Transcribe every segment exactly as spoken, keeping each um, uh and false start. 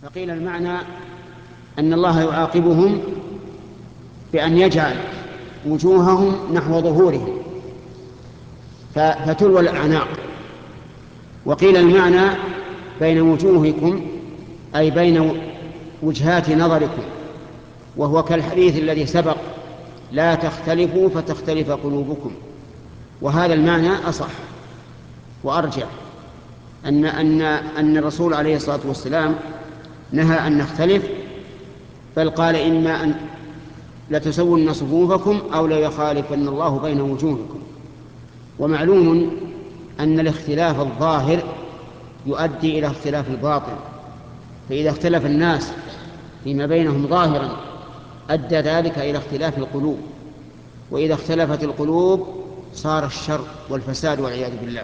فقيل المعنى أن الله يعاقبهم بأن يجعل وجوههم نحو ظهورهم فتلوى الأعناق. وقيل المعنى بين وجوهكم أي بين وجهات نظركم، وهو كالحديث الذي سبق: لا تختلفوا فتختلف قلوبكم. وهذا المعنى أصح وأرجح، أن, أن, أن الرسول عليه الصلاة والسلام نهى أن نختلف، بل قال: إما أن لتسون صفوفكم أو لا يخالفن الله بين وجوهكم. ومعلوم أن الاختلاف الظاهر يؤدي إلى اختلاف الباطن، فإذا اختلف الناس فيما بينهم ظاهرا أدى ذلك إلى اختلاف القلوب، وإذا اختلفت القلوب صار الشر والفساد والعياذ بالله.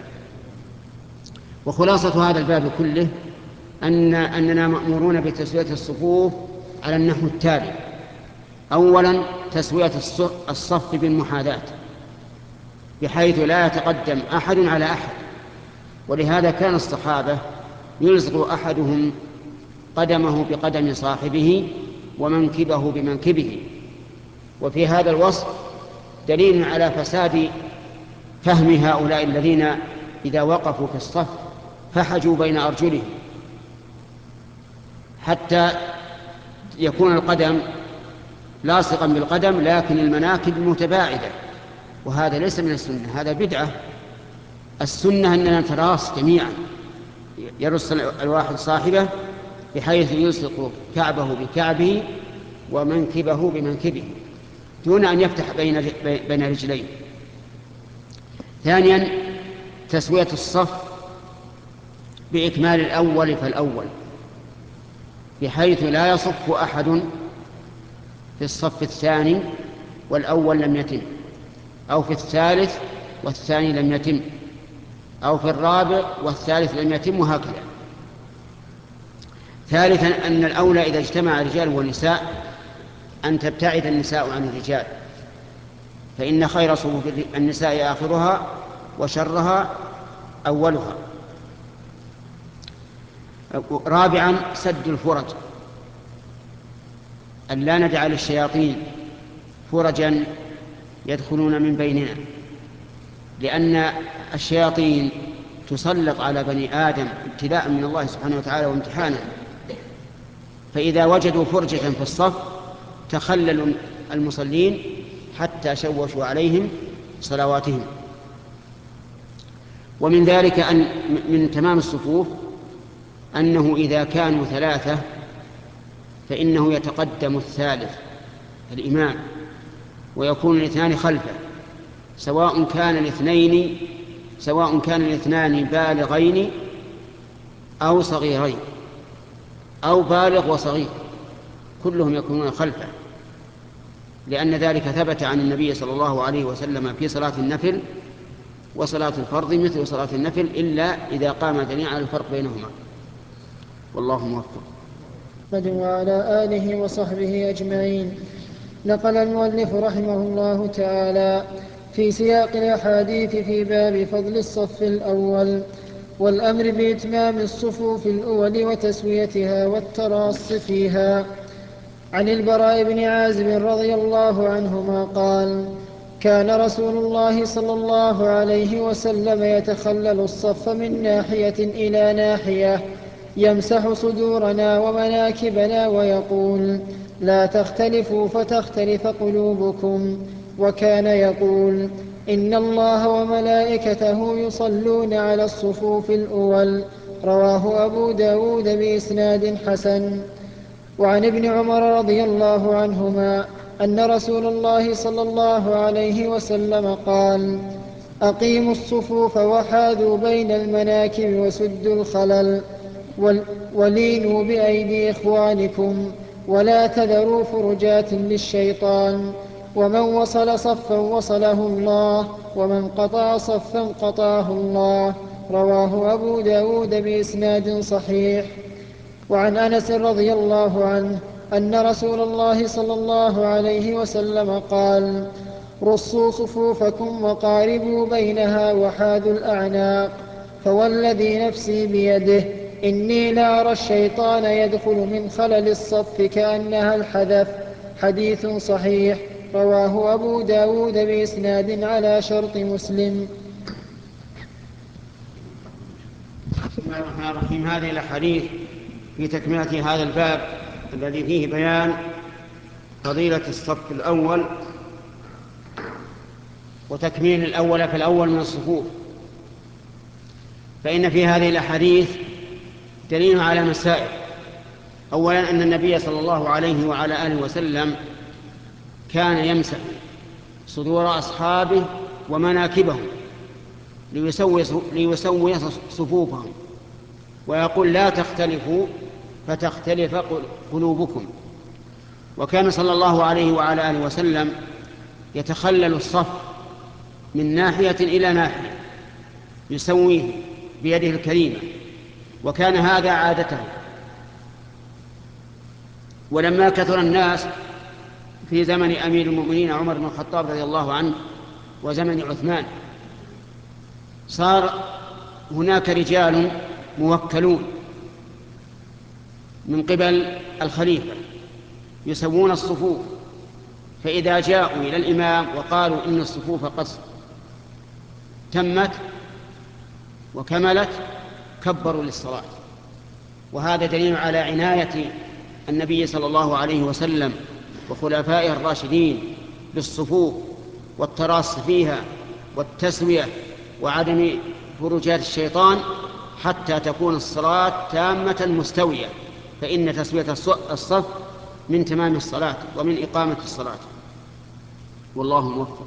وخلاصة هذا الباب كله أن أننا مأمورون بتسوية الصفوف على النحو التالي: أولا تسوية الصف بالمحاذاة، بحيث لا يتقدم أحد على أحد. ولهذا كان الصحابة يلصق أحدهم قدمه بقدم صاحبه ومنكبه بمنكبه. وفي هذا الوصف دليل على فساد فهم هؤلاء الذين إذا وقفوا في الصف فحجوا بين أرجلهم حتى يكون القدم لاصقا بالقدم لكن المناكب متباعدة، وهذا ليس من السنة، هذا بدعة. السنة أننا نتراص جميعا، يرص الواحد صاحبه بحيث يلصق كعبه بكعبه ومنكبه بمنكبه دون أن يفتح بين بين رجلين. ثانيا تسوية الصف بإكمال الأول فالأول، بحيث لا يصف أحد في الصف الثاني والأول لم يتم، أو في الثالث والثاني لم يتم، أو في الرابع والثالث لم يتم، وهكذا. ثالثا أن الأولى إذا اجتمع الرجال والنساء أن تبتعد النساء عن الرجال، فإن خير صفوف النساء آخرها وشرها أولها. رابعا سد الفرج، أن لا نجعل الشياطين فرجا يدخلون من بيننا، لأن الشياطين تسلط على بني آدم ابتلاء من الله سبحانه وتعالى وامتحانا، فإذا وجدوا فرجة في الصف تخللوا المصلين حتى شوشوا عليهم صلواتهم. ومن ذلك أن من تمام الصفوف أنه إذا كانوا ثلاثة فإنه يتقدم الثالث الإمام ويكون الاثنان خلفه، سواء كان الاثنين سواء كان الاثنان بالغين أو صغيرين أو بالغ وصغير، كلهم يكونون خلفه، لأن ذلك ثبت عن النبي صلى الله عليه وسلم في صلاة النفل وصلاة الفرض مثل صلاة النفل إلا إذا قام جميعا على الفرق بينهما. والله موفق. وعلى آله وصحبه أجمعين. نقل المؤلف رحمه الله تعالى في سياق الأحاديث في باب فضل الصف الأول والأمر بإتمام الصفوف الأول وتسويتها والتراص فيها عن البراء بن عازب رضي الله عنهما قال: كان رسول الله صلى الله عليه وسلم يتخلل الصف من ناحية إلى ناحية يمسح صدورنا ومناكبنا ويقول: لا تختلفوا فتختلف قلوبكم. وكان يقول: إن الله وملائكته يصلون على الصفوف الأول. رواه أبو داود بإسناد حسن. وعن ابن عمر رضي الله عنهما أن رسول الله صلى الله عليه وسلم قال: أقيموا الصفوف وحاذوا بين المناكب وسدوا الخلل ولينوا بأيدي إخوانكم ولا تذروا فرجات للشيطان. ومن وصل صفا وصله الله ومن قطع صفا قطعه الله. رواه أبو داود بإسناد صحيح. وعن أنس رضي الله عنه أن رسول الله صلى الله عليه وسلم قال: رصوا صفوفكم وقاربوا بينها وحاذوا الأعناق، فوالذي نفسي بيده إني لأرى الشيطان يدخل من خلل الصف كأنها الحذف. حديث صحيح رواه أبو داود بإسناد على شرط مسلم. بسم الله الرحمن الرحيم. هذه الأحاديث في تكملة هذا الباب الذي فيه بيان فضيلة الصف الأول وتكميل الأول فالأول من الصفوف. فإن في هذه الأحاديث دليل على مسائل. أولا أن النبي صلى الله عليه وعلى آله وسلم كان يمسح صدور أصحابه ومناكبهم ليسوي, ليسوي صفوفهم، ويقول لا تختلفوا فتختلف قلوبكم. وكان صلى الله عليه وعلى آله وسلم يتخلل الصف من ناحية إلى ناحية يسويه بيده الكريمة، وكان هذا عادته. ولما كثر الناس في زمن أمير المؤمنين عمر بن الخطاب رضي الله عنه وزمن عثمان، صار هناك رجال موكلون من قبل الخليفة يسوون الصفوف، فإذا جاءوا إلى الإمام وقالوا إن الصفوف قد تمت وكملت كبروا للصلاة. وهذا دليل على عناية النبي صلى الله عليه وسلم وخلفائه الراشدين بالصفوف والتراص فيها والتسوية وعدم فروجات الشيطان حتى تكون الصلاة تامة مستوية، فإن تسوية الصف من تمام الصلاة ومن إقامة الصلاة. والله موفق.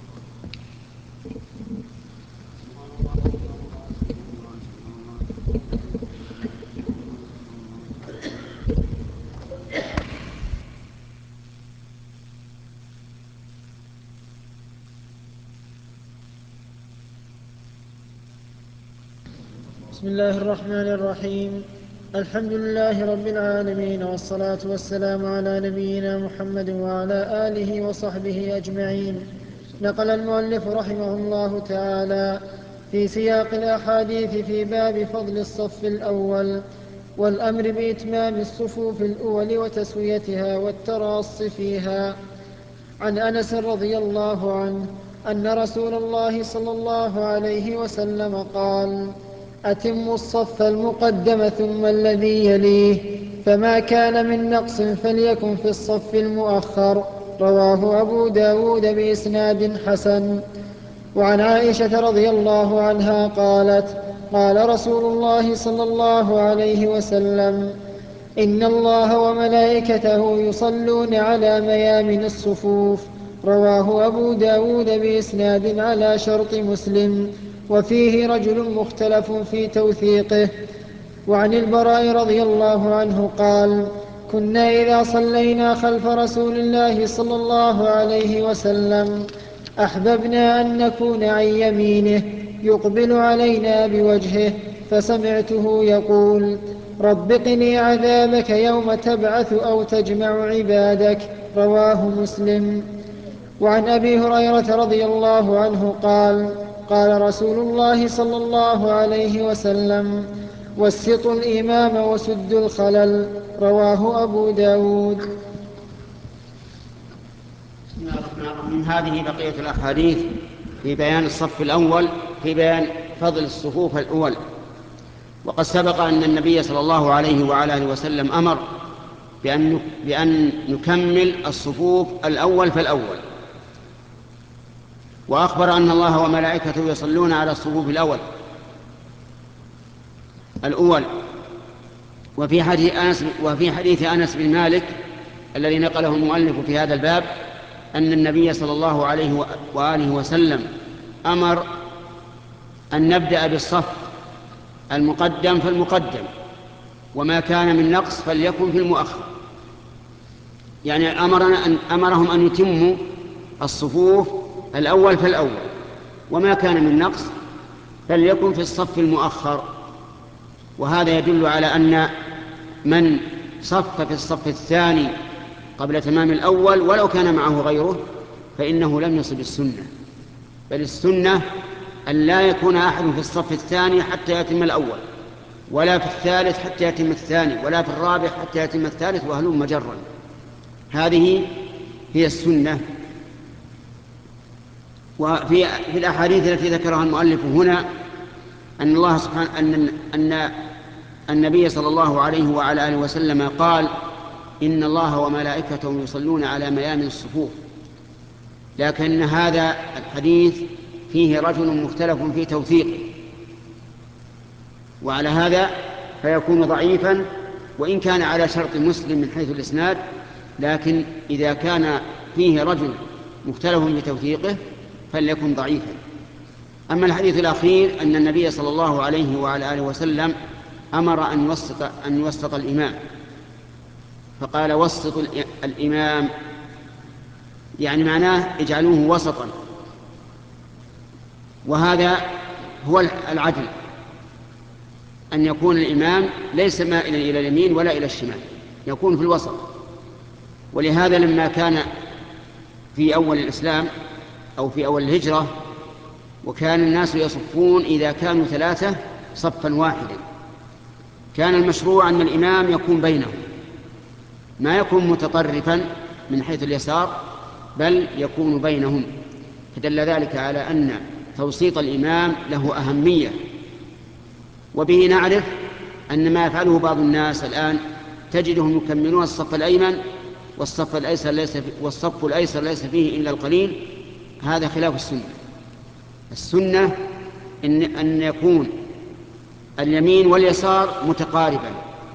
بسم الله الرحمن الرحيم. الحمد لله رب العالمين، والصلاة والسلام على نبينا محمد وعلى آله وصحبه أجمعين. نقل المؤلف رحمه الله تعالى في سياق الأحاديث في باب فضل الصف الأول والأمر بإتمام الصفوف الأول وتسويتها والتراص فيها، عن أنس رضي الله عنه أن رسول الله صلى الله عليه وسلم قال: أتموا الصف المقدم ثم الذي يليه، فما كان من نقص فليكن في الصف المؤخر. رواه أبو داود بإسناد حسن. وعن عائشة رضي الله عنها قالت: قال رسول الله صلى الله عليه وسلم: إن الله وملائكته يصلون على ميامن الصفوف. رواه أبو داود بإسناد على شرط مسلم، وفيه رجل مختلف في توثيقه. وعن البراء رضي الله عنه قال: كنا إذا صلينا خلف رسول الله صلى الله عليه وسلم أحببنا أن نكون عن يمينه يقبل علينا بوجهه، فسمعته يقول: رب قني عذابك يوم تبعث أو تجمع عبادك. رواه مسلم. وعن أبي هريرة رضي الله عنه قال: قال رسول الله صلى الله عليه وسلم: وسطوا الإمام وسدوا الخلل. رواه أبو داود. من هذه بقية الأحاديث في بيان الصف الأول، في بيان فضل الصفوف الأول. وقد سبق أن النبي صلى الله عليه وعلى آله وسلم أمر بأن, بأن نكمل الصفوف الأول فالأول، وأخبر أن الله وملائكته يصلون على الصفوف الأول الأول. وفي حديث أنس, وفي حديث أنس بن مالك الذي نقله المؤلف في هذا الباب أن النبي صلى الله عليه وآله وسلم أمر أن نبدأ بالصف المقدم فالمقدم، وما كان من نقص فليكن في المؤخر. يعني أمرنا أن أمرهم أن يتموا الصفوف الأول فالأول، وما كان من نقص فليكن في الصف المؤخر. وهذا يدل على أن من صف في الصف الثاني قبل تمام الأول ولو كان معه غيره فإنه لم يصب السنة، بل السنة أن لا يكون أحد في الصف الثاني حتى يتم الأول، ولا في الثالث حتى يتم الثاني، ولا في الرابع حتى يتم الثالث، وهلم مجرا. هذه هي السنة. وفي في الأحاديث التي ذكرها المؤلف هنا أن الله سبحانه أن أن النبي صلى الله عليه وعلى آله وسلم قال: إن الله وملائكته يصلون على ميامن الصفوف. لكن هذا الحديث فيه رجل مختلف في توثيقه، وعلى هذا فيكون ضعيفا وإن كان على شرط مسلم من حيث الإسناد، لكن إذا كان فيه رجل مختلف في توثيقه فليكن ضعيفا. أما الحديث الأخير أن النبي صلى الله عليه وعلى آله وسلم أمر أن يوسط, أن يوسط الإمام، فقال: وسط الإمام، يعني معناه اجعلوه وسطا. وهذا هو العدل، أن يكون الإمام ليس مائلا إلى اليمين ولا إلى الشمال، يكون في الوسط. ولهذا لما كان في أول الإسلام أو في أول الهجرة وكان الناس يصفون إذا كانوا ثلاثة صفا واحدا، كان المشروع أن الإمام يكون بينهم، ما يكون متطرفا من حيث اليسار، بل يكون بينهم. فدل ذلك على أن توسيط الإمام له أهمية. وبه نعرف أن ما يفعله بعض الناس الآن تجدهم يكملون الصف الأيمن والصف الأيسر ليس والصف الأيسر ليس فيه إلا القليل. هذا خلاف السنة. السنة إن, أن يكون اليمين واليسار متقاربا،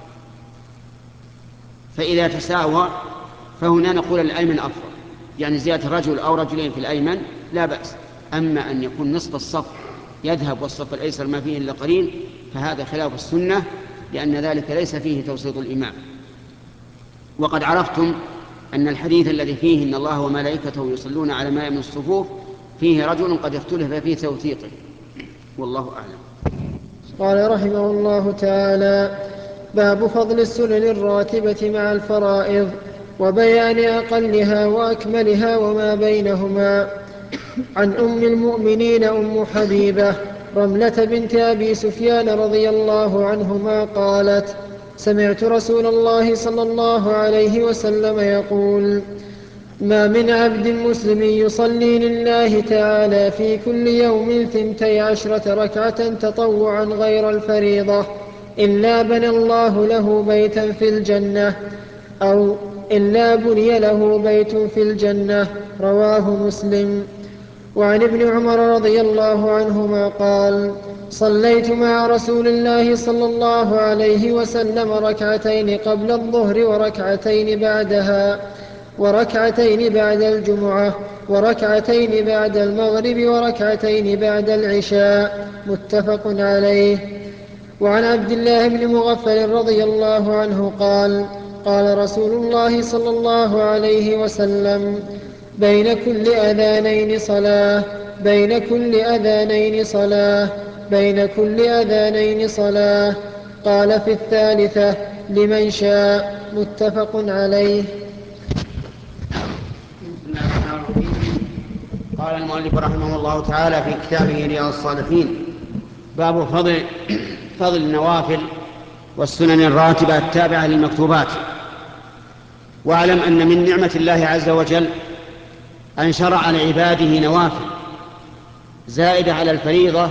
فإذا تساوى فهنا نقول الأيمن أفضل، يعني زيادة رجل أو رجلين في الأيمن لا بأس. أما أن يكون نصف الصف يذهب والصف الأيسر ما فيه إلا قليل فهذا خلاف السنة، لأن ذلك ليس فيه توسيط الإمام. وقد عرفتم أن الحديث الذي فيه إن الله وملائكته يصلون على ميامن الصفوف فيه رجل قد اختلف في توثيقه، والله أعلم. قال رحمه الله تعالى: باب فضل السنن الراتبة مع الفرائض وبيان أقلها وأكملها وما بينهما. عن أم المؤمنين أم حبيبة رملة بنت أبي سفيان رضي الله عنهما قالت: سمعت رسول الله صلى الله عليه وسلم يقول: ما من عبد مسلم يصلي لله تعالى في كل يوم ثنتي عشرة ركعة تطوعا غير الفريضة إلا بنى الله له بيتا في الجنة، أو إلا بني له بيت في الجنة. رواه مسلم. وعن ابن عمر رضي الله عنهما قال: صليت مع رسول الله صلى الله عليه وسلم ركعتين قبل الظهر وركعتين بعدها، وركعتين بعد الجمعة، وركعتين بعد المغرب، وركعتين بعد العشاء. متفق عليه. وعن عبد الله بن مغفل رضي الله عنه قال: قال رسول الله صلى الله عليه وسلم: بين كل أذانين صلاة، بين كل أذانين صلاة، بين كل أذانين صلاة. قال في الثالثة: لمن شاء. متفق عليه. قال المؤلف رحمه الله تعالى في كتابه رياض الصالحين: باب فضل فضل النوافل والسنن الراتبة التابعة للمكتوبات. واعلم أن من نعمة الله عز وجل أن شرع لعباده نوافل زائدة على الفريضة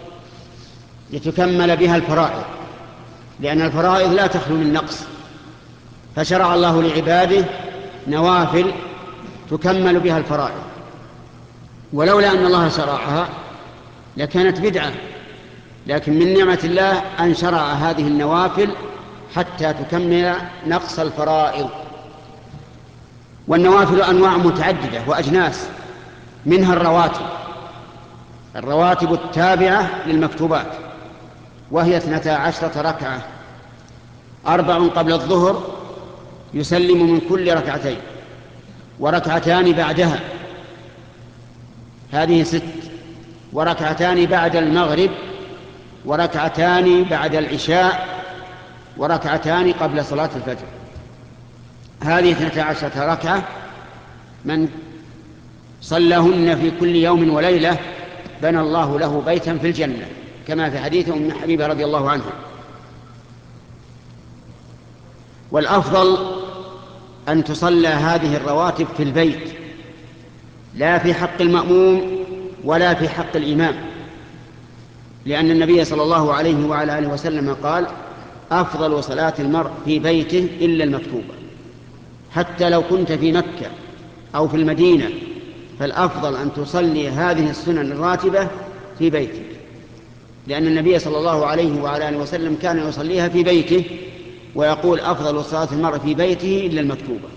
لتكمل بها الفرائض، لأن الفرائض لا تخلو من نقص، فشرع الله لعباده نوافل تكمل بها الفرائض. ولولا أن الله شرعها لكانت بدعة، لكن من نعمة الله أن شرع هذه النوافل حتى تكمل نقص الفرائض. والنوافل أنواع متعددة وأجناس، منها الرواتب الرواتب التابعة للمكتوبات، وهي اثنتا عشرة ركعة: أربع قبل الظهر يسلم من كل ركعتين، وركعتان بعدها هذه ست، وركعتان بعد المغرب، وركعتان بعد العشاء، وركعتان قبل صلاة الفجر. هذه اثنتا عشرة ركعة من صلىهن في كل يوم وليلة بنى الله له بيتا في الجنة، كما في حديث أم حبيبة رضي الله عنها. والأفضل أن تصلى هذه الرواتب في البيت، لا في حق المأموم ولا في حق الإمام، لأن النبي صلى الله عليه وعلى آله وسلم قال: أفضل صلاة المرء في بيته إلا المكتوبة. حتى لو كنت في مكة أو في المدينة فالأفضل أن تصلي هذه السنن الراتبة في بيتك، لأن النبي صلى الله عليه وعلى آله وسلم كان يصليها في بيته ويقول: أفضل صلاة المرء في بيته إلا المكتوبة.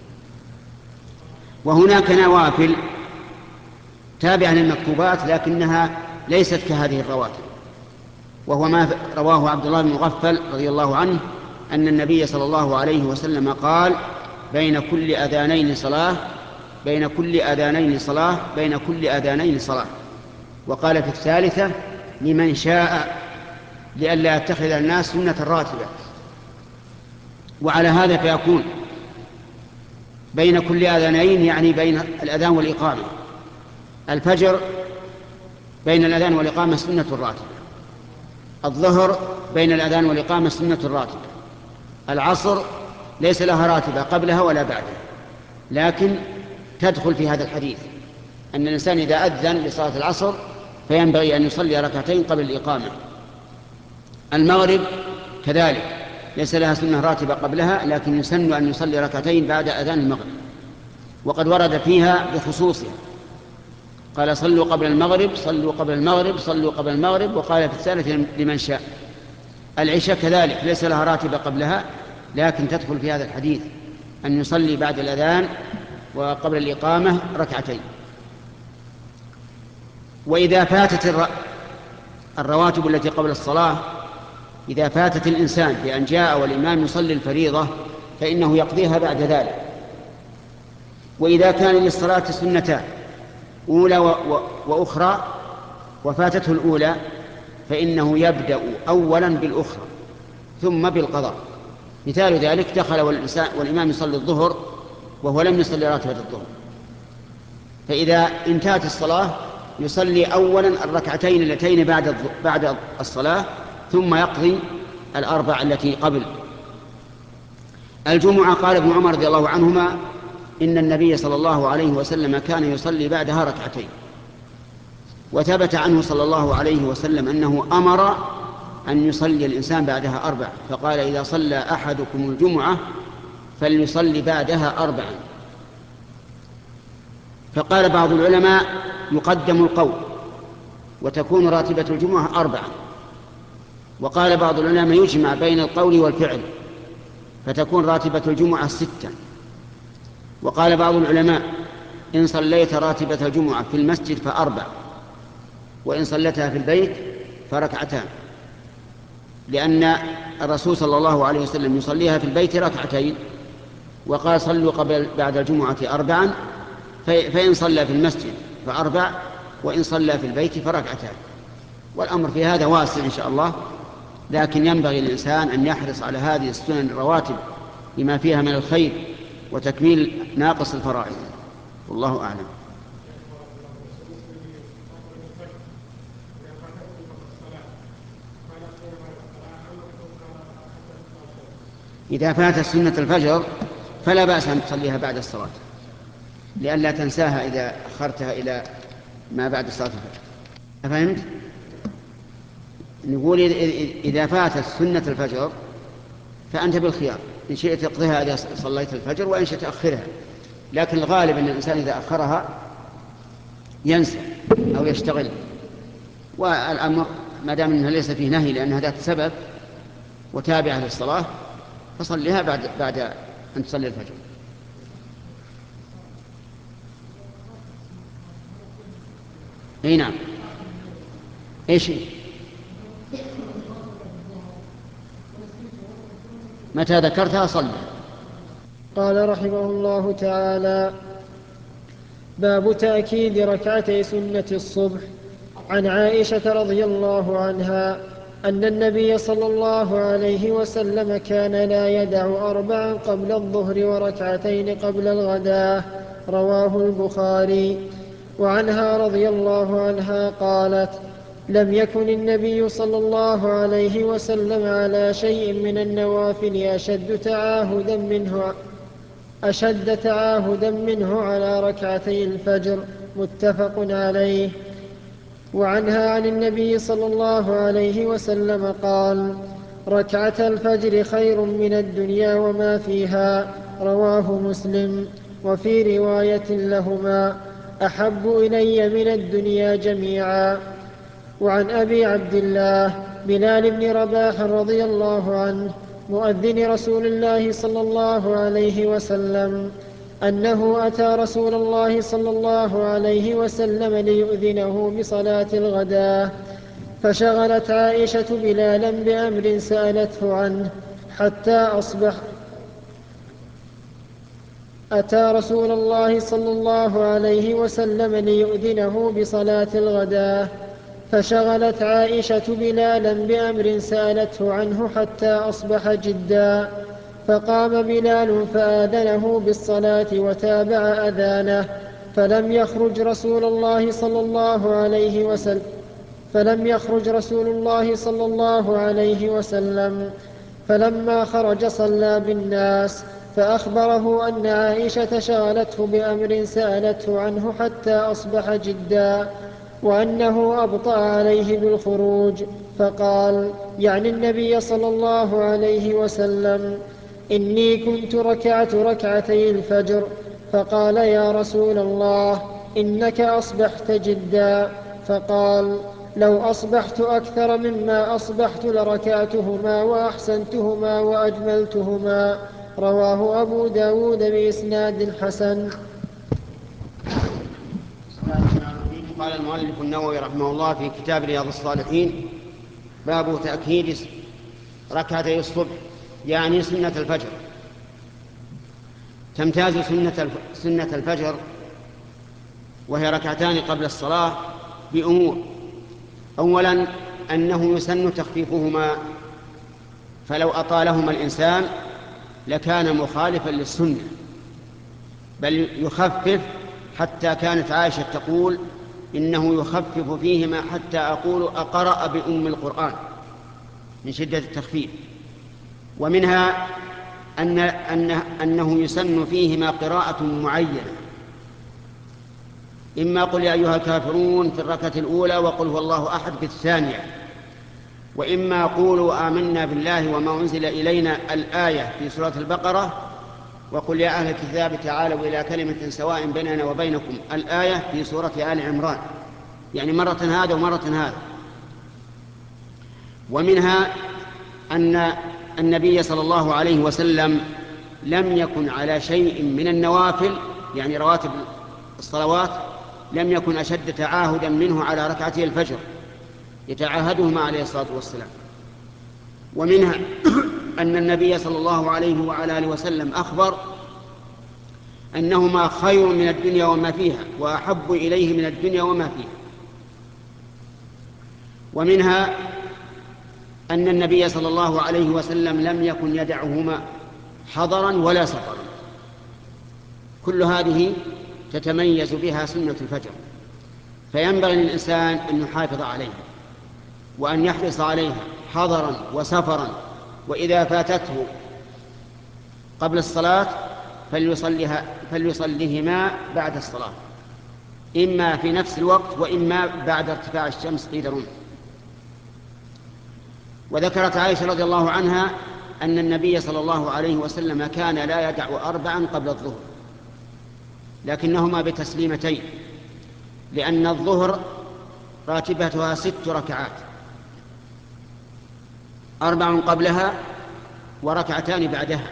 وهناك نوافل تابعة للمكتوبات لكنها ليست كهذه الرواتب، وهو ما رواه عبد الله بن مغفل رضي الله عنه أن النبي صلى الله عليه وسلم قال: بين كل أذانين صلاة بين كل أذانين صلاة بين كل أذانين صلاة. وقال في الثالثة: لمن شاء، لئلا يتخذ الناس سنة راتبة. وعلى هذا فيكون بين كل أذانين يعني بين الأذان والإقامة. الفجر بين الأذان والإقامة سنة راتبة، الظهر بين الأذان والإقامة سنة راتبة، العصر ليس لها راتبة قبلها ولا بعدها، لكن تدخل في هذا الحديث أن الإنسان إذا أذن لصلاة العصر فينبغي أن يصلي ركعتين قبل الإقامة. المغرب كذلك ليس لها سنة راتبة قبلها، لكن يسن أن يصلي ركعتين بعد أذان المغرب، وقد ورد فيها بخصوصها، قال: صلوا قبل المغرب صلوا قبل المغرب صلوا قبل المغرب، وقال في الثالث: لمن شاء. العشاء كذلك ليس لها راتبة قبلها، لكن تدخل في هذا الحديث أن يصلي بعد الأذان وقبل الإقامة ركعتين. وإذا فاتت الرواتب التي قبل الصلاة، إذا فاتت الإنسان بأن جاء والإمام يصلي الفريضة فإنه يقضيها بعد ذلك. وإذا كان للصلاة سنتان أولى وأخرى وفاتته الأولى فإنه يبدأ أولا بالأخرى ثم بالقضاء. مثال ذلك: دخل والإمام يصلي الظهر وهو لم يصلي راتبة الظهر، فإذا انتهت الصلاة يصلي أولا الركعتين اللتين بعد بعد الصلاة ثم يقضي الأربع التي قبل. الجمعة قال ابن عمر رضي الله عنهما: إن النبي صلى الله عليه وسلم كان يصلي بعدها ركعتين. وثبت عنه صلى الله عليه وسلم أنه أمر أن يصلي الإنسان بعدها أربع، فقال: إذا صلى أحدكم الجمعة فليصلي بعدها أربعا. فقال بعض العلماء: يقدم القول وتكون راتبة الجمعة أربعا. وقال بعض العلماء: يجمع بين القول والفعل فتكون راتبة الجمعة ستة. وقال بعض العلماء: إن صليت راتبة الجمعة في المسجد فأربع، وإن صليتها في البيت فركعتان، لأن الرسول صلى الله عليه وسلم يصليها في البيت ركعتين، وقال: صلوا قبل بعد الجمعة أربعا، فإن صلى في المسجد فأربع، وإن صلى في البيت فركعتان. والأمر في هذا واسع إن شاء الله، لكن ينبغي للإنسان أن يحرص على هذه السنن الرواتب لما فيها من الخير وتكميل ناقص الفرائض، والله أعلم. إذا فاتت سنة الفجر فلا بأس أن تصليها بعد الصلاة، لئلا تنساها إذا أخرتها إلى ما بعد صلاة الفجر. أفهمت؟ نقول إذا فاتت سنة الفجر فأنت بالخيار، إن شئت تقضيها إذا صليت الفجر وإن شئت تأخرها، لكن الغالب أن الإنسان إذا أخرها ينسى أو يشتغل، والأمر ما دام أنها ليس فيه نهي لأنها ذات سبب وتابعة للصلاة فصليها بعد, بعد أن تصلي الفجر. أي نعم. إيش متى ذكرتها صلى. قال رحمه الله تعالى: باب تأكيد ركعتي سنة الصبح. عن عائشة رضي الله عنها أن النبي صلى الله عليه وسلم كان لا يدع أربعا قبل الظهر وركعتين قبل الغداة، رواه البخاري. وعنها رضي الله عنها قالت: لم يكن النبي صلى الله عليه وسلم على شيء من النوافل أشد تعاهدا منه أشد تعاهدا منه على ركعتي الفجر. متفق عليه. وعنها عن النبي صلى الله عليه وسلم قال: ركعة الفجر خير من الدنيا وما فيها. رواه مسلم. وفي رواية لهما: أحب إلي من الدنيا جميعا. وعن أبي عبد الله بلال بن رباح رضي الله عنه مؤذن رسول الله صلى الله عليه وسلم أنه أتى رسول الله صلى الله عليه وسلم ليؤذنه بصلاة الغداة، فشغلت عائشة بلالا بأمر سألته عنه حتى أصبح. أتى رسول الله صلى الله عليه وسلم ليؤذنه بصلاة الغداة، فشغلت عائشة بلالا بأمر سألته عنه حتى أصبح جدا، فقام بلال فآذنه بالصلاة وتابع أذانه، فلم يخرج رسول الله صلى الله عليه وسلم فلم يخرج رسول الله صلى الله عليه وسلم فلما خرج صلى بالناس، فأخبره أن عائشة شغلته بأمر سألته عنه حتى أصبح جدا، وأنه أبطأ عليه بالخروج، فقال يعني النبي صلى الله عليه وسلم: إني كنت ركعت ركعتي الفجر. فقال: يا رسول الله إنك أصبحت جدا. فقال: لو أصبحت أكثر مما أصبحت لركعتهما وأحسنتهما وأجملتهما. رواه أبو داود بإسناد حسن. قال المؤلف النووي رحمه الله في كتاب رياض الصالحين: باب تأكيد ركعتي الصبح، يعني سنة الفجر. تمتاز سنة الفجر وهي ركعتان قبل الصلاة بأمور: أولا أنه يسن تخفيفهما، فلو أطالهما الإنسان لكان مخالفا للسنة، بل يخفف، حتى كانت عائشة تقول: إنه يخفف فيهما حتى أقول أقرأ بأم القرآن من شدة التخفيف. ومنها أن أنه, أنه يسن فيهما قراءة معينة، إما قل يا أيها الكافرون في الركعة الأولى وقل هو الله أحد في الثانية، وإما قولوا آمنا بالله وما أنزل إلينا الآية في سورة البقرة، وقل يا أهل الكتاب تعالوا إلى كلمة سواء بيننا وبينكم الآية في سورة آل عمران، يعني مرة هذا ومرة هذا. ومنها أن النبي صلى الله عليه وسلم لم يكن على شيء من النوافل، يعني رواتب الصلوات، لم يكن أشد تعاهدا منه على ركعتي الفجر، يتعاهدهما عليه الصلاة والسلام. ومنها أن النبي صلى الله عليه وعلى آله وسلم أخبر أنهما خير من الدنيا وما فيها، وأحب إليه من الدنيا وما فيها. ومنها أن النبي صلى الله عليه وسلم لم يكن يدعهما حضرا ولا سفرا. كل هذه تتميز بها سنة الفجر، فينبغي للإنسان أن يحافظ عليها وأن يحرص عليها حضرا وسفرا، وإذا فاتته قبل الصلاة فليصليها فليصليهما بعد الصلاة، إما في نفس الوقت وإما بعد ارتفاع الشمس قيد رمح. وذكرت عائشة رضي الله عنها أن النبي صلى الله عليه وسلم كان لا يدع أربعا قبل الظهر، لكنهما بتسليمتين، لأن الظهر راتبتها ست ركعات، أربع قبلها وركعتان بعدها.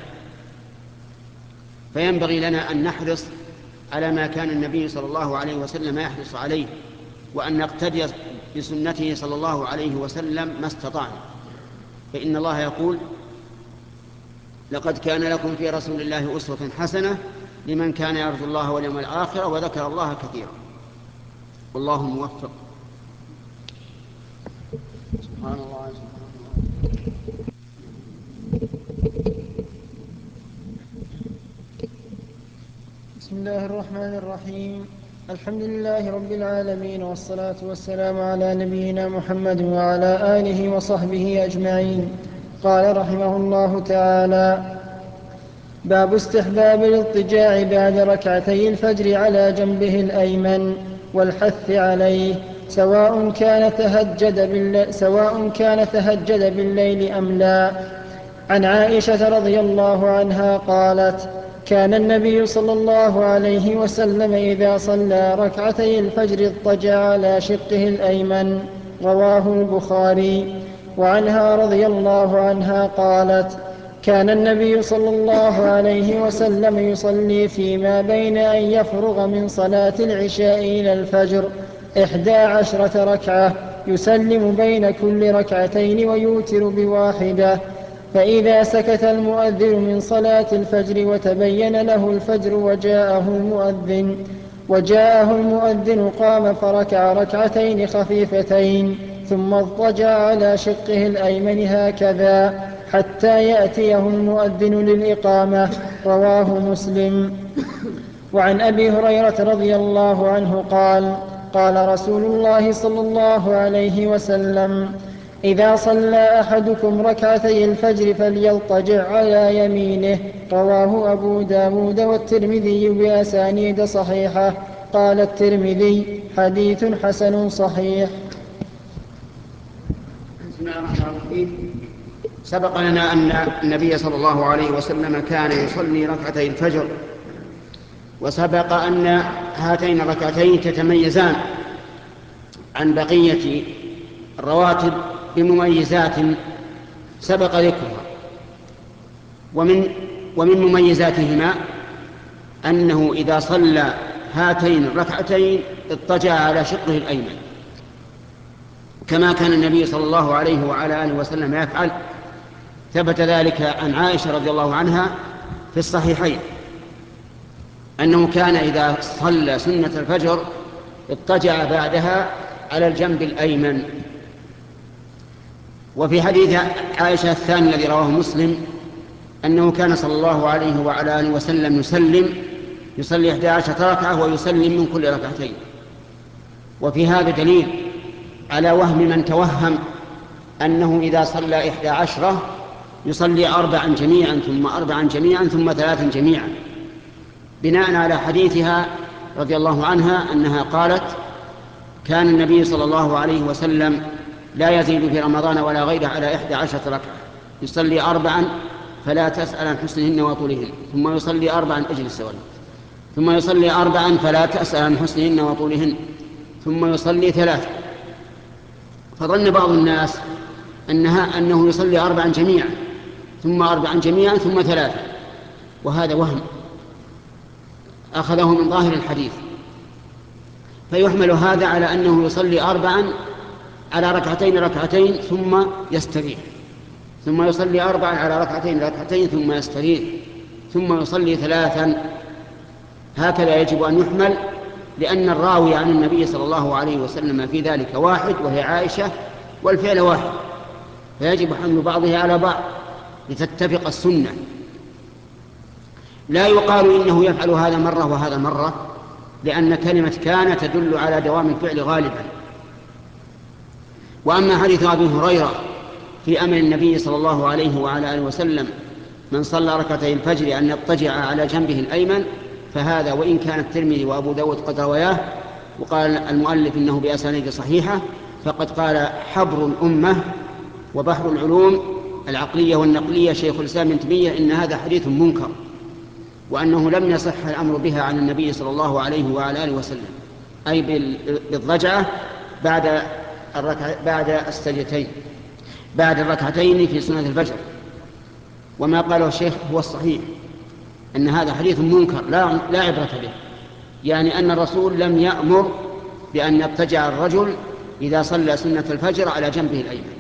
فينبغي لنا أن نحرص على ما كان النبي صلى الله عليه وسلم يحرص عليه، وأن نقتدي بسنته صلى الله عليه وسلم ما استطعنا، فإن الله يقول: لقد كان لكم في رسول الله أسوة حسنة لمن كان يرجو الله واليوم الآخر وذكر الله كثيرا. والله موفق. سبحان الله سبحان الله. بسم الله الرحمن الرحيم. الحمد لله رب العالمين، والصلاة والسلام على نبينا محمد وعلى آله وصحبه أجمعين. قال رحمه الله تعالى: باب استحباب الاضطجاع بعد ركعتي الفجر على جنبه الأيمن والحث عليه، سواء كان تهجد بالليل, سواء كان تهجد بالليل أم لا. عن عائشة رضي الله عنها قالت: كان النبي صلى الله عليه وسلم إذا صلى ركعتي الفجر اضطجع على شقه الأيمن. رواه البخاري. وعنها رضي الله عنها قالت: كان النبي صلى الله عليه وسلم يصلي فيما بين أن يفرغ من صلاة العشاء إلى الفجر إحدى عشرة ركعة، يسلم بين كل ركعتين ويوتر بواحدة. فإذا سكت المؤذن من صلاة الفجر وتبين له الفجر وجاءه المؤذن وجاءه المؤذن قام فركع ركعتين خفيفتين، ثم اضطجع على شقه الأيمن هكذا حتى يأتيه المؤذن للإقامة. رواه مسلم. وعن أبي هريرة رضي الله عنه قال: قال رسول الله صلى الله عليه وسلم: إذا صلى أحدكم ركعتي الفجر فليضطجع على يمينه. رواه أبو داود والترمذي بأسانيد صحيحة. قال الترمذي: حديث حسن صحيح. بسم الله الرحمن الرحيم. سبق لنا أن النبي صلى الله عليه وسلم كان يصلي ركعتي الفجر، وسبق أن هاتين الركعتين تتميزان عن بقية الرواتب بمميزات سبق ذكرها. ومن ومن مميزاتهما أنه إذا صلى هاتين الركعتين اضطجع على شقه الأيمن، كما كان النبي صلى الله عليه وعلى آله وسلم يفعل. ثبت ذلك عن عائشة رضي الله عنها في الصحيحين أنه كان إذا صلى سنة الفجر اضطجع بعدها على الجنب الأيمن. وفي حديث عائشة الثاني الذي رواه مسلم أنه كان صلى الله عليه وعلى آله وسلم يسلم يصلي إحدى عشرة ركعة ويسلم من كل ركعتين. وفي هذا دليل على وهم من توهم أنه إذا صلى إحدى عشرة يصلي أربعا جميعا ثم أربعا جميعا ثم ثلاثا جميعا، بناء على حديثها رضي الله عنها أنها قالت: كان النبي صلى الله عليه وسلم لا يزيد في رمضان ولا غيره على إحدى عشرة ركعة، يصلي أربعا فلا تسأل عن حسنهن وطولهن، ثم يصلي أربعا أجلس سوالي ثم يصلي أربعا فلا تسأل عن حسنهن وطولهن، ثم يصلي ثلاثا. فظن بعض الناس أنها أنه يصلي أربعا جميعا ثم أربعا جميعا ثم ثلاثا، وهذا وهم أخذه من ظاهر الحديث. فيحمل هذا على أنه يصلي أربعا على ركعتين ركعتين ثم يستريح، ثم يصلي أربعا على ركعتين ركعتين ثم يستريح، ثم يصلي ثلاثا. هكذا يجب أن يحمل، لأن الراوي عن النبي صلى الله عليه وسلم في ذلك واحد وهي عائشة، والفعل واحد، فيجب حمل بعضها على بعض لتتفق السنة. لا يقال إنه يفعل هذا مرة وهذا مرة، لأن كلمة كان تدل على دوام الفعل غالبا. وأما حديث أبي هريرة في أمر النبي صلى الله عليه وعلى آله وسلم من صلى ركعتي الفجر أن يضطجع على جنبه الأيمن، فهذا وإن كان الترمذي وأبو داود قد رواه وقال المؤلف إنه بأسانيد صحيحة، فقد قال حبر الأمة وبحر العلوم العقلية والنقلية شيخ الإسلام ابن تيمية إن هذا حديث منكر، وأنه لم يصح الأمر بها عن النبي صلى الله عليه وعلى آله وسلم، أي بالضجعة بعد الركع بعد السجدتين بعد الركعتين في سنة الفجر. وما قاله الشيخ هو الصحيح، أن هذا حديث منكر لا, لا عبرة به، يعني أن الرسول لم يأمر بأن يضطجع الرجل إذا صلى سنة الفجر على جنبه الأيمن.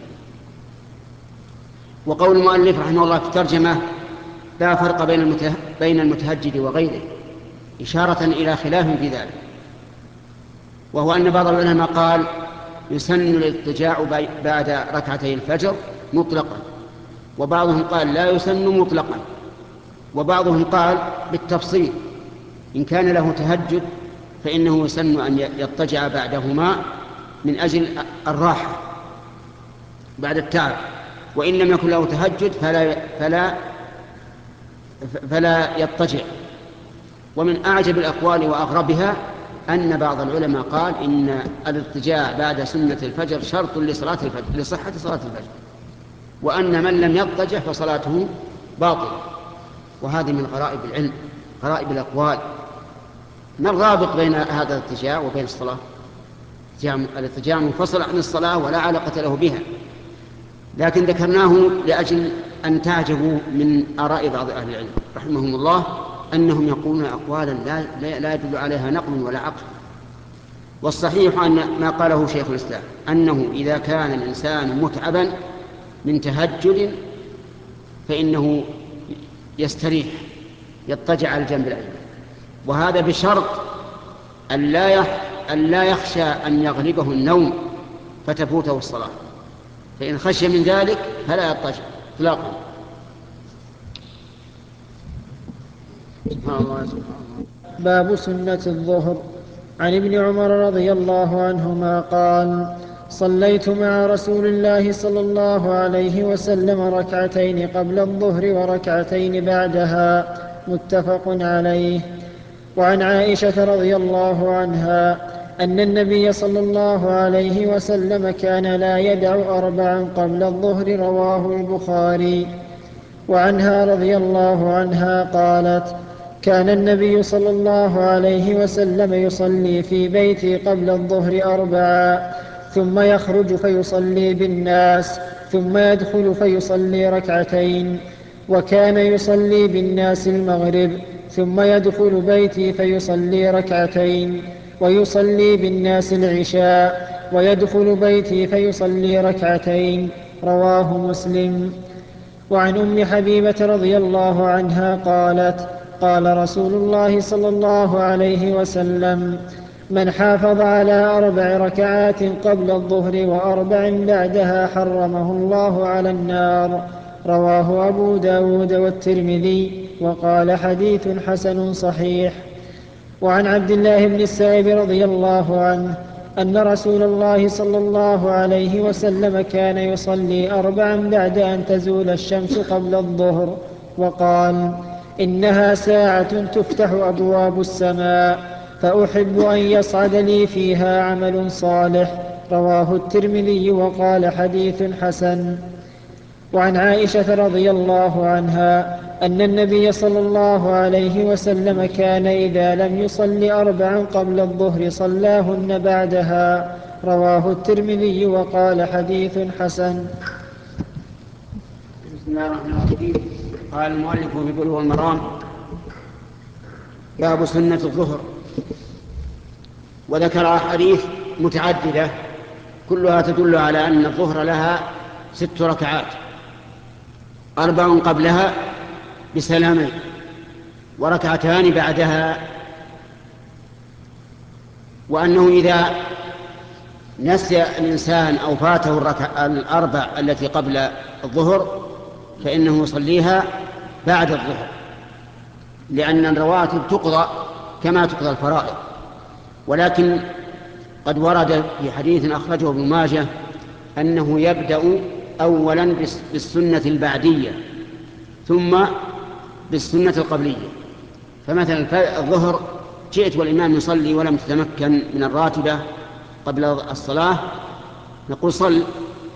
وقول المؤلف رحمه الله في الترجمة لا فرق بين المتهجد وغيره، إشارة إلى خلاف في ذلك، وهو أن بعض العلماء قال يسن الاضطجاع بعد ركعتي الفجر مطلقا، وبعضهم قال لا يسن مطلقا، وبعضهم قال بالتفصيل إن كان له تهجد فإنه يسن أن يضطجع بعدهما من أجل الراحة بعد التعب، وإن لم يكن له تهجد فلا, فلا, فلا يضطجع. ومن أعجب الأقوال وأغربها أن بعض العلماء قال إن الاضطجاع بعد سنة الفجر شرط لصلاة الفجر لصحة صلاة الفجر، وأن من لم يضطجع فصلاته باطلة. وهذه من غرائب العلم، غرائب الأقوال. ما الرابط بين هذا الاضطجاع وبين الصلاة؟ الاضطجاع منفصل عن الصلاة ولا علاقة له بها، لكن ذكرناه لأجل أن تعجبوا من آراء بعض أهل العلم رحمهم الله أنهم يقولون أقوالا لا, لا يدل عليها نقل ولا عقل. والصحيح أن ما قاله شيخ الإسلام أنه إذا كان الإنسان متعبا من تهجد فإنه يستريح يضطجع على الجنب الأيمن، وهذا بشرط أن لا يخشى أن يغلبه النوم فتفوته الصلاة، فإن خشي من ذلك فلا يضطجع اطلاقا. سبحان الله سبحان الله. باب سنة الظهر. عن ابن عمر رضي الله عنهما قال: صليت مع رسول الله صلى الله عليه وسلم ركعتين قبل الظهر وركعتين بعدها، متفق عليه. وعن عائشة رضي الله عنها أن النبي صلى الله عليه وسلم كان لا يدع أربعا قبل الظهر، رواه البخاري. وعنها رضي الله عنها قالت: كان النبي صلى الله عليه وسلم يصلي في بيتي قبل الظهر أربعا، ثم يخرج فيصلي بالناس، ثم يدخل فيصلي ركعتين. وكان يصلي بالناس المغرب، ثم يدخل بيتي فيصلي ركعتين، ويصلي بالناس العشاء، ويدخل بيتي فيصلي ركعتين، رواه مسلم. وعن أم حبيبة رضي الله عنها قالت: قال رسول الله صلى الله عليه وسلم: من حافظ على أربع ركعات قبل الظهر وأربع بعدها حرمه الله على النار، رواه أبو داود والترمذي، وقال حديث حسن صحيح. وعن عبد الله بن السائب رضي الله عنه أن رسول الله صلى الله عليه وسلم كان يصلي أربعا بعد أن تزول الشمس قبل الظهر، وقال: إنها ساعة تفتح أبواب السماء، فأحب أن يصعد لي فيها عمل صالح، رواه الترمذي، وقال حديث حسن. وعن عائشة رضي الله عنها أن النبي صلى الله عليه وسلم كان إذا لم يصل أربعا قبل الظهر صلاهن بعدها، رواه الترمذي، وقال حديث حسن. بسم الله الرحمن الرحيم. قال المؤلف في بلوغ المرام: باب سنة الظهر. وذكر أحاديث متعددة كلها تدل على أن الظهر لها ست ركعات، أربع قبلها بسلامين، وركعتان بعدها، وأنه إذا نسي الإنسان أو فاته الركع الأربع التي قبل الظهر فإنه يصليها بعد الظهر، لأن الرواتب تقضى كما تقضى الفرائض. ولكن قد ورد في حديث أخرجه ابن ماجه أنه يبدأ أولا بالسنة البعدية ثم بالسنة القبلية. فمثلا الظهر جئت والإمام يصلي ولم تتمكن من الراتبة قبل الصلاة، نقول صل،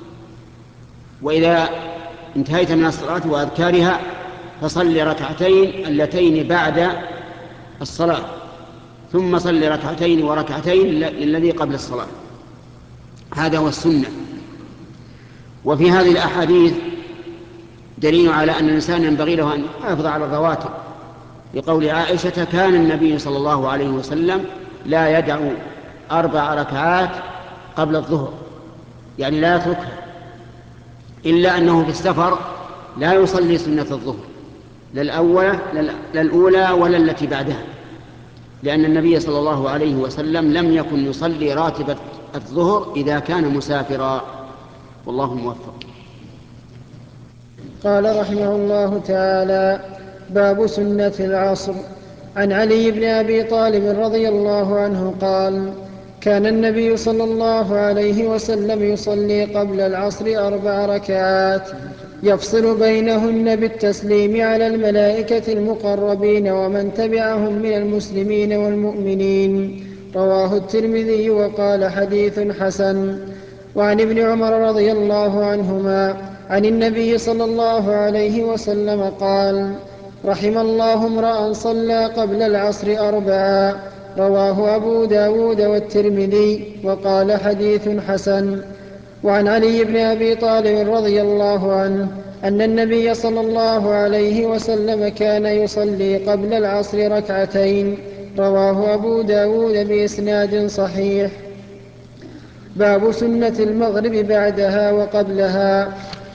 وإذا انتهيت من الصلاة وأذكارها فصل ركعتين اللتين بعد الصلاة، ثم صل ركعتين وركعتين للذي قبل الصلاة. هذا هو السنة. وفي هذه الأحاديث دليل على أن الإنسان ينبغي له أن يحافظ على الرواتب، لقول عائشة: كان النبي صلى الله عليه وسلم لا يدع أربع ركعات قبل الظهر، يعني لا يتركها، إلا أنه في السفر لا يصلي سنة الظهر لا الأولى, لا الأولى ولا التي بعدها، لأن النبي صلى الله عليه وسلم لم يكن يصلي راتبة الظهر إذا كان مسافرا، والله موفق. قال رحمه الله تعالى: باب سنة العصر. عن علي بن أبي طالب رضي الله عنه قال: كان النبي صلى الله عليه وسلم يصلي قبل العصر أربع ركعات يفصل بينهن بالتسليم على الملائكة المقربين ومن تبعهم من المسلمين والمؤمنين. رواه الترمذي وقال: حديث حسن. وعن ابن عمر رضي الله عنهما عن النبي صلى الله عليه وسلم قال: رحم الله امرأ صلى قبل العصر أربعا. رواه أبو داود والترمذي وقال: حديث حسن. وعن علي بن أبي طالب رضي الله عنه أن النبي صلى الله عليه وسلم كان يصلي قبل العصر ركعتين. رواه أبو داود بإسناد صحيح. باب سنة المغرب بعدها وقبلها.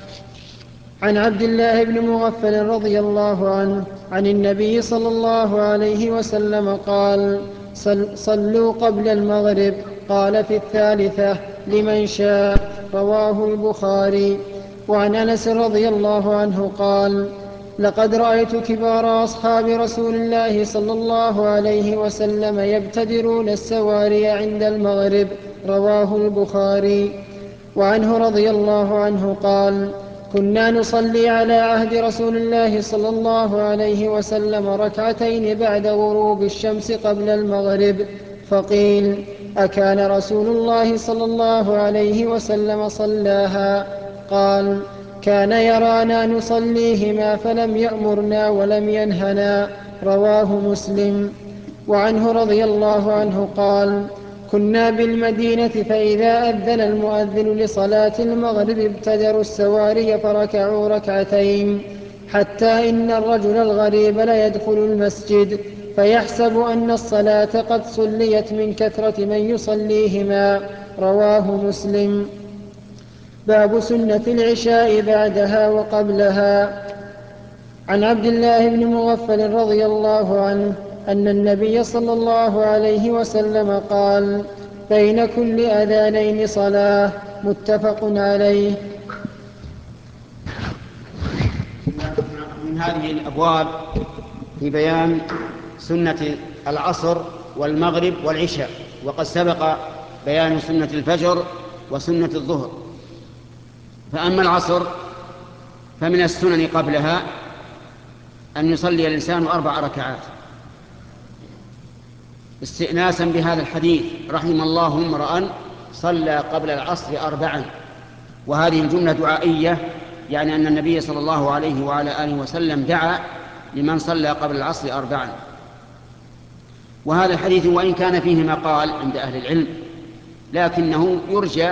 عن عبد الله بن مغفل رضي الله عنه عن النبي صلى الله عليه وسلم قال: صلوا قبل المغرب. قال: في الثالثة لمن شاء. رواه البخاري. وعن أنس رضي الله عنه قال: لقد رأيت كبار أصحاب رسول الله صلى الله عليه وسلم يبتدرون السواري عند المغرب. رواه البخاري. وعنه رضي الله عنه قال: كنا نصلي على عهد رسول الله صلى الله عليه وسلم ركعتين بعد غروب الشمس قبل المغرب، فقيل: أكان رسول الله صلى الله عليه وسلم صلاها؟ قال: كان يرانا نصليهما فلم يأمرنا ولم ينهنا. رواه مسلم. وعنه رضي الله عنه قال: كنا بالمدينة فإذا أذن المؤذن لصلاة المغرب ابتدروا السواري فركعوا ركعتين، حتى إن الرجل الغريب ليدخل المسجد فيحسب أن الصلاة قد صليت من كثرة من يصليهما. رواه مسلم. باب سنة العشاء بعدها وقبلها. عن عبد الله بن مغفل رضي الله عنه أن النبي صلى الله عليه وسلم قال: بين كل أذانين صلاة. متفق عليه. من هذه الأبواب في بيان سنة العصر والمغرب والعشاء، وقد سبق بيان سنة الفجر وسنة الظهر. فأما العصر فمن السنن قبلها أن يصلي الإنسان أربع ركعات استئناسا بهذا الحديث: رحم الله امرأ صلى قبل العصر أربعا. وهذه الجملة دعائية، يعني أن النبي صلى الله عليه وعلى آله وسلم دعا لمن صلى قبل العصر أربعا. وهذا الحديث وإن كان فيه مقال عند أهل العلم، لكنه يرجى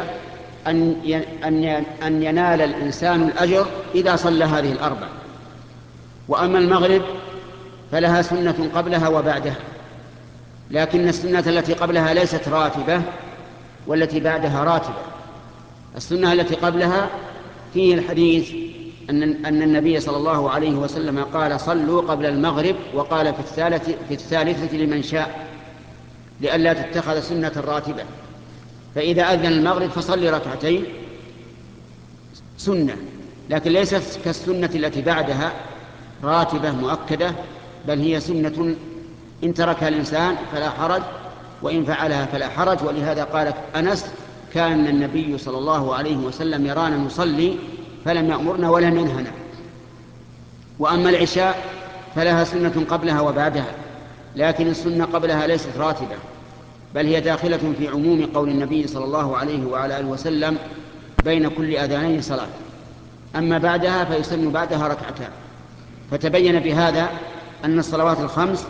أن ينال الإنسان الأجر إذا صلى هذه الأربع. وأما المغرب فلها سنة قبلها وبعدها، لكن السنة التي قبلها ليست راتبة والتي بعدها راتبة. السنة التي قبلها فيه الحديث أن, أن النبي صلى الله عليه وسلم قال: صلوا قبل المغرب، وقال في الثالثة, في الثالثة لمن شاء، لئلا تتخذ سنة راتبة. فإذا أذن المغرب فصلي ركعتين سنة، لكن ليست كالسنة التي بعدها راتبة مؤكدة، بل هي سنة إن تركها الإنسان فلا حرج، وإن فعلها فلا حرج. ولهذا قال أنس: كان النبي صلى الله عليه وسلم يرانا نصلي فلم يأمرنا ولم ينهنا. وأما العشاء فلها سنة قبلها وبعدها، لكن السنة قبلها ليست راتبة، بل هي داخلة في عموم قول النبي صلى الله عليه وعلى آله وسلم: بين كل أذانين صلاة. أما بعدها فيسن بعدها ركعتان. فتبين بهذا أن الصلوات الخمس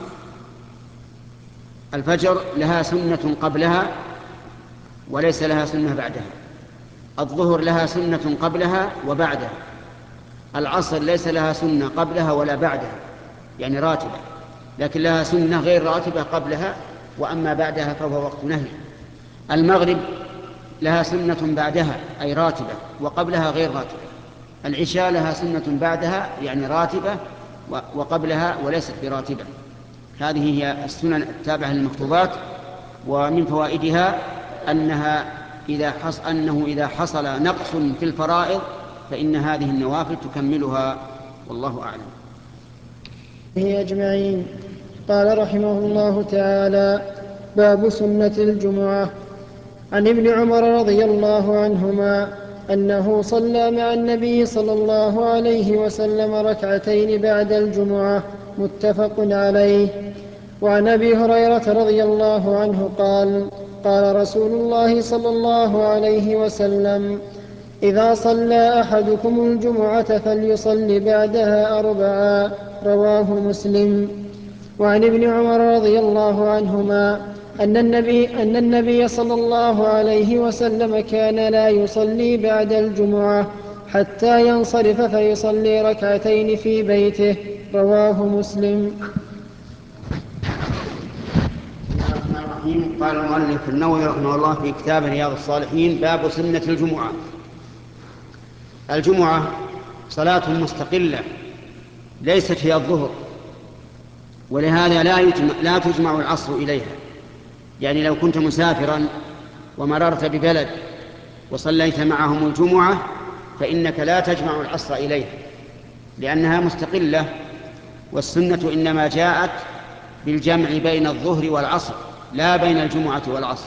الفجر لها سنة قبلها وليس لها سنة بعدها، الظهر لها سنة قبلها وبعدها، العصر ليس لها سنة قبلها ولا بعدها يعني راتبة، لكن لها سنة غير راتبة قبلها، وأما بعدها فهو وقت نهي. المغرب لها سنة بعدها أي راتبة، وقبلها غير راتبة. العشاء لها سنة بعدها يعني راتبة وقبلها وليست براتبة. هذه هي السنن التابعة للمكتوبات. ومن فوائدها أنها إذا حص أنه إذا حصل نقص في الفرائض فإن هذه النوافل تكملها، والله أعلم. أجمعين. قال رحمه الله تعالى: باب سنة الجمعة. عن ابن عمر رضي الله عنهما أنه صلى مع النبي صلى الله عليه وسلم ركعتين بعد الجمعة، متفق عليه. وعن أبي هريرة رضي الله عنه قال: قال رسول الله صلى الله عليه وسلم: إذا صلى أحدكم الجمعة فليصل بعدها أربعا، رواه مسلم. وعن ابن عمر رضي الله عنهما أن النبي, أن النبي صلى الله عليه وسلم كان لا يصلي بعد الجمعة حتى ينصرف فيصلي ركعتين في بيته، رواه مسلم. قال المؤلف النووي رحمه الله في كتاب رياض الصالحين: باب سنة الجمعة. الجمعة صلاة مستقلة ليست هي الظهر، ولهذا لا يجمع, لا تجمع العصر إليها. يعني لو كنت مسافرا ومررت ببلد وصليت معهم الجمعة فإنك لا تجمع العصر إليها لأنها مستقلة، والسنة إنما جاءت بالجمع بين الظهر والعصر لا بين الجمعة والعصر.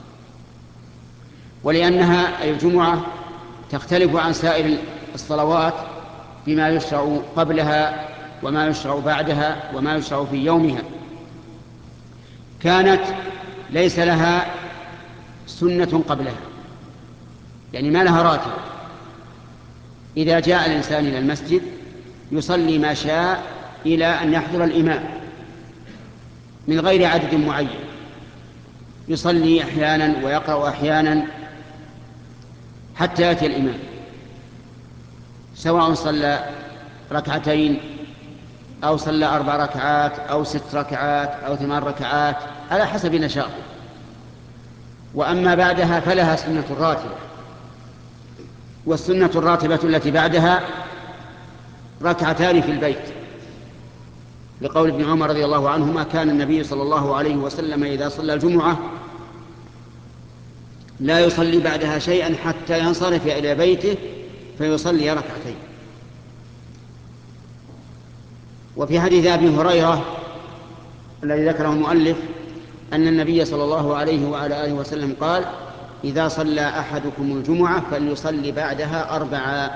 ولأنها أي الجمعة تختلف عن سائر الصلوات بما يشرع قبلها وما يشرع بعدها وما يشرع في يومها، كانت ليس لها سنة قبلها، يعني ما لها راتب. إذا جاء الإنسان إلى المسجد يصلي ما شاء إلى أن يحضر الإمام من غير عدد معين، يصلي أحيانا ويقرأ أحيانا حتى يأتي الإمام، سواء صلى ركعتين أو صلى أربع ركعات أو ست ركعات أو ثمان ركعات على حسب نشاطه. وأما بعدها فلها سنة راتبة، والسنة الراتبة التي بعدها ركعتان في البيت، لقول ابن عمر رضي الله عنهما: كان النبي صلى الله عليه وسلم إذا صلى الجمعة لا يصلي بعدها شيئا حتى ينصرف إلى بيته فيصلي ركعتين. وفي حديث أبي هريرة الذي ذكره المؤلف أن النبي صلى الله عليه وعلى آله وسلم قال: إذا صلى أحدكم الجمعة فليصلي بعدها أربعا.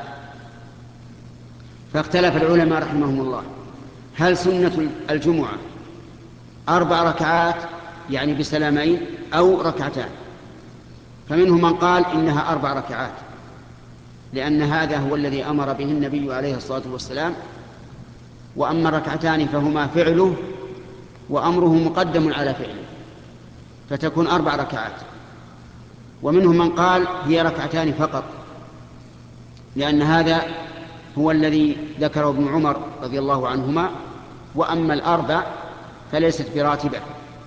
فاختلف العلماء رحمهم الله: هل سنة الجمعة أربع ركعات يعني بسلامين أو ركعتان؟ فمنهم من قال إنها أربع ركعات، لأن هذا هو الذي أمر به النبي عليه الصلاة والسلام، وأما الركعتان فهما فعله وأمره مقدم على فعله، فتكون أربع ركعات. ومنهم من قال هي ركعتان فقط، لأن هذا هو الذي ذكره ابن عمر رضي الله عنهما، وأما الأربع فليست براتبة.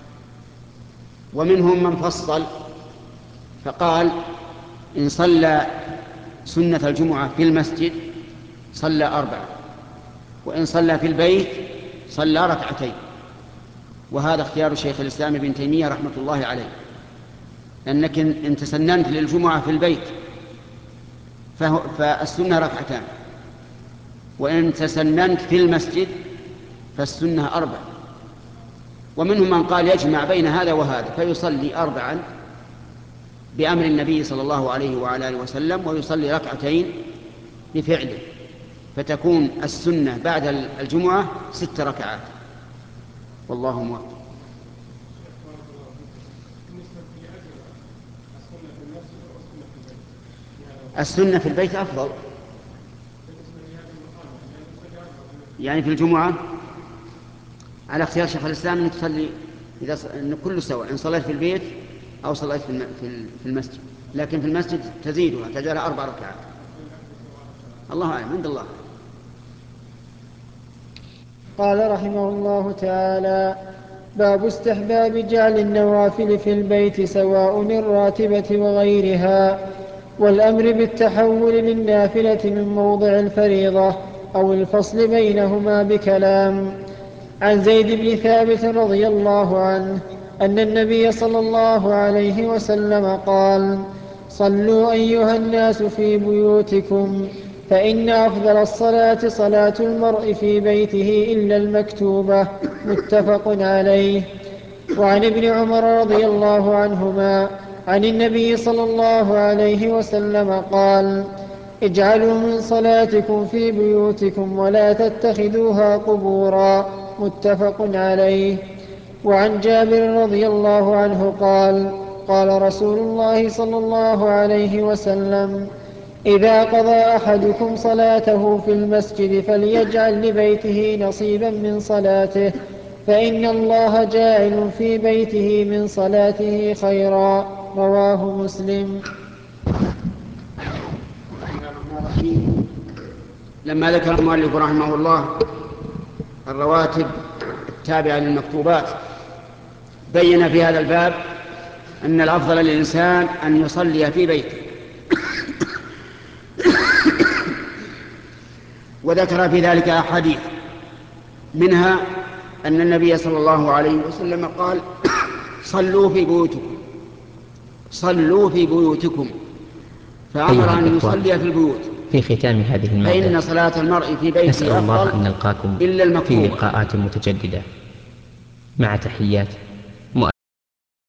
ومنهم من فصل فقال: إن صلى سنة الجمعة في المسجد صلى أربع، وإن صلى في البيت صلى ركعتين. وهذا اختيار شيخ الإسلام ابن تيمية رحمة الله عليه، لأنك إن تسننت للجمعة في البيت فالسنة ركعتان، وإن تسننت في المسجد فالسنة أربع. ومنهم من قال يجمع بين هذا وهذا فيصلي أربعا بأمر النبي صلى الله عليه وعلى آله وسلم، ويصلي ركعتين بفعله، فتكون السنة بعد الجمعة ست ركعات، والله موفق. السنة في البيت أفضل، يعني في الجمعة على اختيار شيخ الإسلام أن تصلي إذا ص... أن كله سواء إن صليت في البيت أو صليت في, الم... في المسجد، لكن في المسجد تزيدها تجعل أربع ركعات. الله أعلم، عند الله. قال رحمه الله تعالى: باب استحباب جعل النوافل في البيت سواء الراتبة وغيرها، والأمر بالتحول للنافلة من موضع الفريضة أو الفصل بينهما بكلام. عن زيد بن ثابت رضي الله عنه أن النبي صلى الله عليه وسلم قال: صلوا أيها الناس في بيوتكم، فإن أفضل الصلاة صلاة المرء في بيته إلا المكتوبة. متفق عليه. وعن ابن عمر رضي الله عنهما عن النبي صلى الله عليه وسلم قال: اجعلوا من صلاتكم في بيوتكم ولا تتخذوها قبورا. متفق عليه. وعن جابر رضي الله عنه قال: قال رسول الله صلى الله عليه وسلم: إذا قضى أحدكم صلاته في المسجد فليجعل لبيته نصيبا من صلاته، فإن الله جاعل في بيته من صلاته خيرا. رواه مسلم. لما ذكر المؤلف رحمه الله الرواتب التابعة للمكتوبات بين في هذا الباب أن الأفضل للإنسان أن يصلي في بيته، وذكر في ذلك أحاديث، منها أن النبي صلى الله عليه وسلم قال: صلوا في بيوتكم صلوا في بيوتكم فأمر أن يصلي في البيوت. في ختام هذه المادة فإن صلاة المرء في بيته نسأل الله أفضل أن نلقاكم إلا المكتوبة. في لقاءات متجددة، مع تحيات